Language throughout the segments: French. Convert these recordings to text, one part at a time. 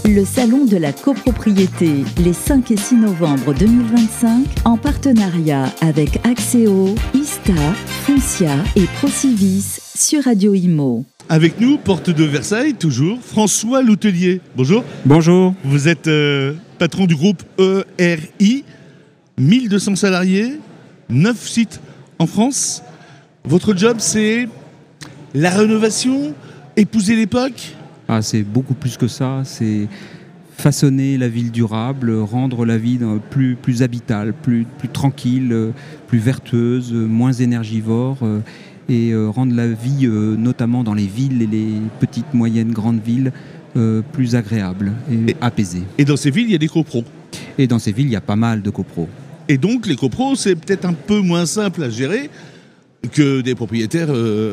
Le salon de la copropriété, les 5 et 6 novembre 2025, en partenariat avec Axéo, Ista, Foncia et Procivis sur Radio Imo. Avec nous, porte de Versailles, toujours, François Loutelier. Bonjour. Bonjour. Vous êtes patron du groupe ERI, 1200 salariés, 9 sites en France. Votre job, c'est la rénovation, épouser l'époque ? C'est beaucoup plus que ça. C'est façonner la ville durable, rendre la ville plus habitable, plus tranquille, plus vertueuse, moins énergivore et rendre la vie, notamment dans les villes et les petites, moyennes, grandes villes, plus agréable et apaisée. Et dans ces villes, il y a des copros. Et dans ces villes, il y a pas mal de copros. Et donc, les copros, c'est peut-être un peu moins simple à gérer que des propriétaires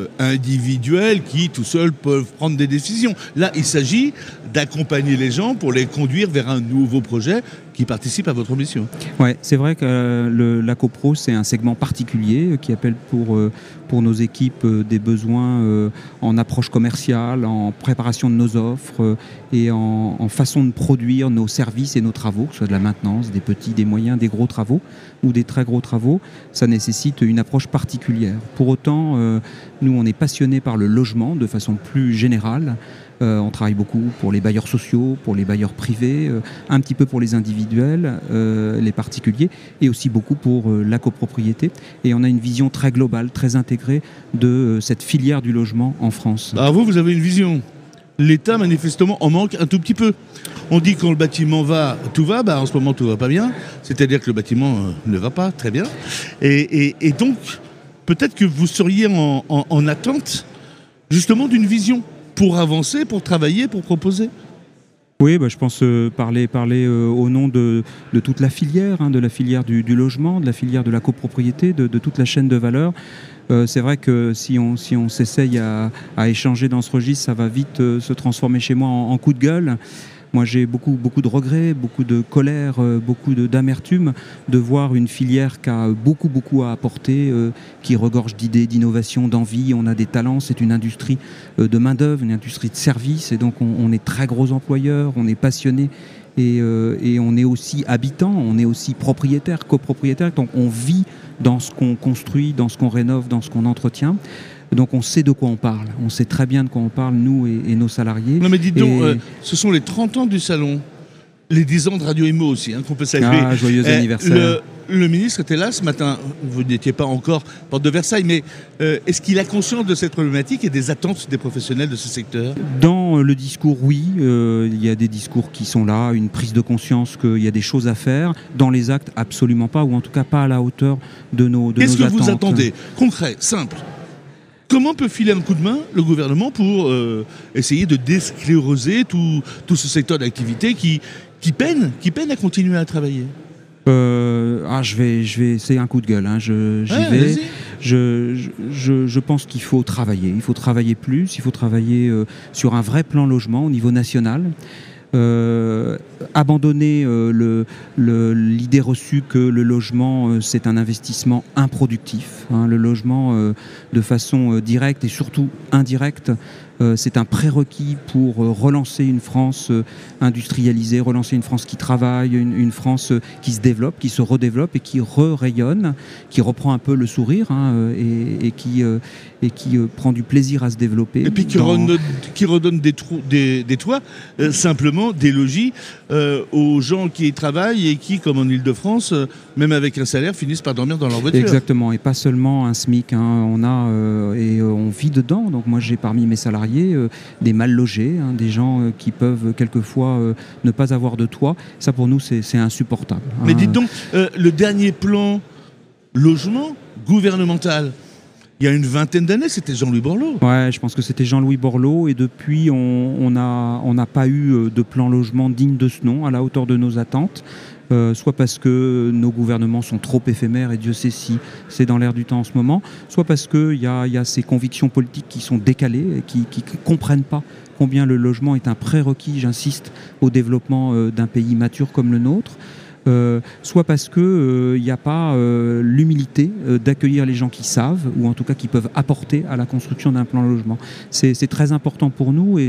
individuels qui, tout seuls, peuvent prendre des décisions. Là, il s'agit d'accompagner les gens pour les conduire vers un nouveau projet qui participe à votre mission. Ouais, c'est vrai que la copro, c'est un segment particulier qui appelle pour nos équipes des besoins en approche commerciale, en préparation de nos offres et en façon de produire nos services et nos travaux, que ce soit de la maintenance, des petits, des moyens, des gros travaux ou des très gros travaux. Ça nécessite une approche particulière. Pour autant, nous, on est passionnés par le logement de façon plus générale. On travaille beaucoup pour les bailleurs sociaux, pour les bailleurs privés, un petit peu pour les individuels, les particuliers, et aussi beaucoup pour la copropriété. Et on a une vision très globale, très intégrée de cette filière du logement en France. Alors vous avez une vision. L'État, manifestement, en manque un tout petit peu. On dit quand le bâtiment va, tout va. En ce moment, tout va pas bien. C'est-à-dire que le bâtiment ne va pas très bien. Et donc, peut-être que vous seriez en attente, justement, d'une vision pour avancer, pour travailler, pour proposer. Oui, je pense parler au nom de toute la filière, de la filière du logement, de la filière de la copropriété, de toute la chaîne de valeur. C'est vrai que si on s'essaye à échanger dans ce registre, ça va vite se transformer chez moi en coup de gueule. Moi, j'ai beaucoup de regrets, beaucoup de colère, beaucoup d'amertume de voir une filière qui a beaucoup à apporter, qui regorge d'idées, d'innovation, d'envie. On a des talents, c'est une industrie de main-d'œuvre, une industrie de service, et donc on est très gros employeurs, on est passionnés et on est aussi habitants, on est aussi propriétaires, copropriétaires. Donc on vit dans ce qu'on construit, dans ce qu'on rénove, dans ce qu'on entretient. Donc on sait de quoi on parle, on sait très bien de quoi on parle, nous et nos salariés. Non mais dites donc, ce sont les 30 ans du salon, les 10 ans de Radio Imo aussi, qu'on peut saluer. Joyeux anniversaire. Le ministre était là ce matin, vous n'étiez pas encore porte de Versailles, mais est-ce qu'il a conscience de cette problématique et des attentes des professionnels de ce secteur ? Dans le discours, oui, il y a des discours qui sont là, une prise de conscience qu'il y a des choses à faire. Dans les actes, absolument pas, ou en tout cas pas à la hauteur de nos attentes. Qu'est-ce que vous attendez ? Concret, simple. Comment peut filer un coup de main le gouvernement pour essayer de déscléroser tout ce secteur d'activité qui peine à continuer à travailler ? C'est un coup de gueule. J'y vais. Je pense qu'il faut travailler. Il faut travailler plus. Il faut travailler sur un vrai plan logement au niveau national. Abandonner l'idée reçue que le logement c'est un investissement improductif. Le logement de façon directe et surtout indirecte, c'est un prérequis pour relancer une France industrialisée, relancer une France qui travaille, une France qui se développe, qui se redéveloppe et qui rayonne, qui reprend un peu le sourire et qui prend du plaisir à se développer. Et puis qui redonne des toits, simplement des logis aux gens qui y travaillent et qui, comme en Ile-de-France, même avec un salaire, finissent par dormir dans leur voiture. Exactement, et pas seulement un SMIC. On vit dedans. Donc moi, j'ai parmi mes salariés des mal logés, des gens qui peuvent quelquefois ne pas avoir de toit. Ça, pour nous, c'est insupportable. Mais dites donc, le dernier plan logement gouvernemental, il y a une vingtaine d'années, c'était Jean-Louis Borloo. Ouais, je pense que c'était Jean-Louis Borloo, et depuis, on n'a pas eu de plan logement digne de ce nom, à la hauteur de nos attentes. Soit parce que nos gouvernements sont trop éphémères, et Dieu sait si c'est dans l'air du temps en ce moment, soit parce qu'il y a ces convictions politiques qui sont décalées et qui ne comprennent pas combien le logement est un prérequis, j'insiste, au développement d'un pays mature comme le nôtre. Soit parce qu'il n'y a pas l'humilité d'accueillir les gens qui savent, ou en tout cas qui peuvent apporter à la construction d'un plan logement. C'est très important pour nous, et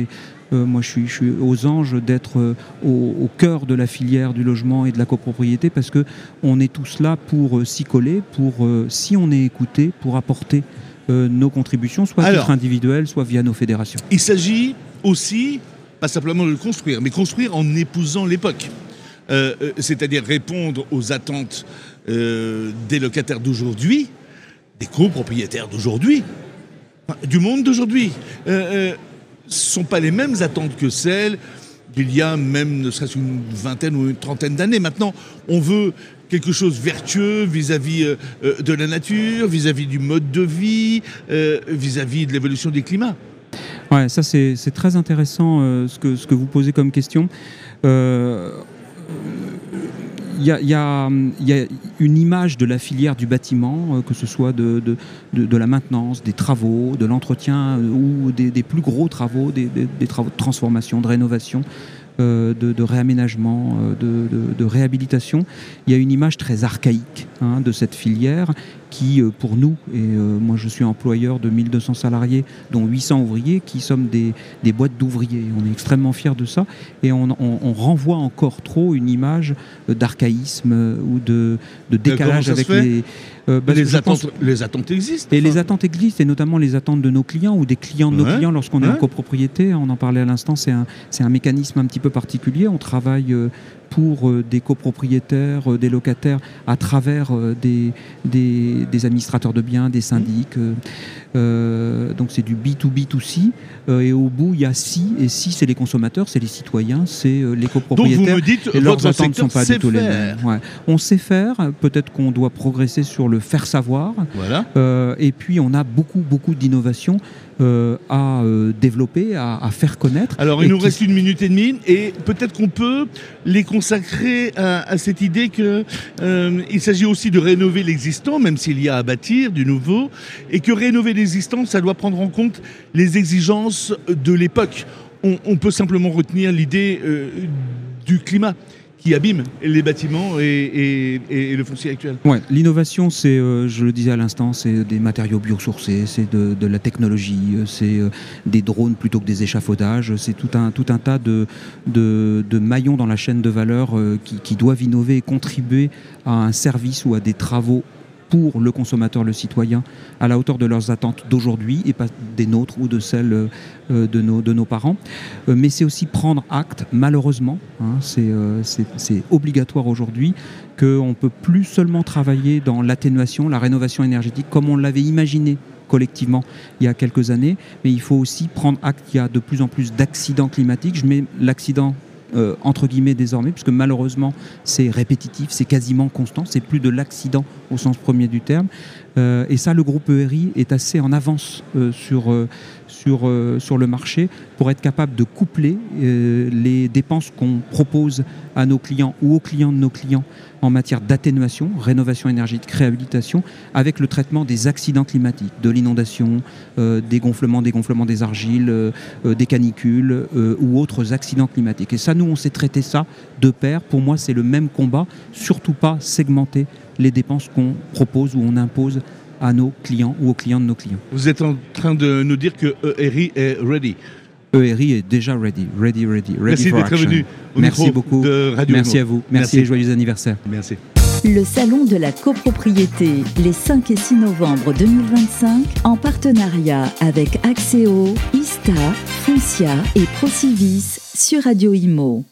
moi je suis aux anges d'être au cœur de la filière du logement et de la copropriété, parce qu'on est tous là pour s'y coller, pour, si on est écouté, pour apporter nos contributions, soit à titre individuel, soit via nos fédérations. Il s'agit aussi, pas simplement de le construire, mais construire en épousant l'époque. C'est-à-dire répondre aux attentes des locataires d'aujourd'hui, des copropriétaires d'aujourd'hui, du monde d'aujourd'hui. Ce ne sont pas les mêmes attentes que celles d'il y a même ne serait-ce une vingtaine ou une trentaine d'années. Maintenant, on veut quelque chose de vertueux vis-à-vis de la nature, vis-à-vis du mode de vie, vis-à-vis de l'évolution des climats. Ouais, ça c'est très intéressant ce que vous posez comme question. Il y a une image de la filière du bâtiment, que ce soit de la maintenance, des travaux, de l'entretien ou des plus gros travaux, des travaux de transformation, de rénovation, de réaménagement, de réhabilitation. Il y a une image très archaïque de cette filière qui, pour nous, et moi je suis employeur de 1200 salariés, dont 800 ouvriers, qui sommes des boîtes d'ouvriers. On est extrêmement fiers de ça, et on renvoie encore trop une image d'archaïsme ou de décalage avec les attentes existent. Et les attentes existent, et notamment les attentes de nos clients ou des clients de nos clients lorsqu'on est en copropriété. On en parlait à l'instant, c'est un mécanisme un petit peu particulier. On travaille pour des copropriétaires, des locataires, à travers des administrateurs de biens, des syndics. Donc c'est du B2B2C. Et au bout, il y a Si, et Si, c'est les consommateurs, c'est les citoyens, c'est les copropriétaires. Donc vous me dites, et leurs votre attentes ne sont pas du tout les secteur mêmes. Ouais. On sait faire, peut-être qu'on doit progresser sur le faire savoir. Voilà. Et puis on a beaucoup d'innovations à développer, à faire connaître. Alors il nous reste 1 minute et demie, et peut-être qu'on peut les consacrer à cette idée qu'il s'agit aussi de rénover l'existant, même s'il y a à bâtir du nouveau, et que rénover l'existant, ça doit prendre en compte les exigences de l'époque. On peut simplement retenir l'idée du climat qui abîme les bâtiments et le foncier actuel. Ouais, l'innovation, c'est, je le disais à l'instant, c'est des matériaux biosourcés, c'est de la technologie, c'est des drones plutôt que des échafaudages, c'est tout un tas de maillons dans la chaîne de valeur qui doivent innover et contribuer à un service ou à des travaux pour le consommateur, le citoyen, à la hauteur de leurs attentes d'aujourd'hui et pas des nôtres ou de celles de nos parents. Mais c'est aussi prendre acte, malheureusement, c'est obligatoire aujourd'hui, qu'on ne peut plus seulement travailler dans l'atténuation, la rénovation énergétique, comme on l'avait imaginé collectivement il y a quelques années, mais il faut aussi prendre acte qu'il y a de plus en plus d'accidents climatiques. Je mets l'accident entre guillemets désormais, puisque malheureusement c'est répétitif, c'est quasiment constant, c'est plus de l'accident au sens premier du terme, et ça le groupe ERI est assez en avance sur le marché pour être capable de coupler les dépenses qu'on propose à nos clients ou aux clients de nos clients en matière d'atténuation, rénovation énergétique, réhabilitation, avec le traitement des accidents climatiques, de l'inondation, des gonflements des argiles, des canicules ou autres accidents climatiques. Et ça, nous, on sait traiter ça de pair. Pour moi, c'est le même combat, surtout pas segmenter les dépenses qu'on propose ou on impose à nos clients ou aux clients de nos clients. Vous êtes en train de nous dire que ERI est ready. ERI est déjà ready Merci for d'être action. venu au Merci micro beaucoup. de Radio Merci Imo. à vous. Merci et joyeux anniversaire. Merci. Le salon de la copropriété, les 5 et 6 novembre 2025, en partenariat avec Axéo, Ista, Foncia et Procivis sur Radio Imo.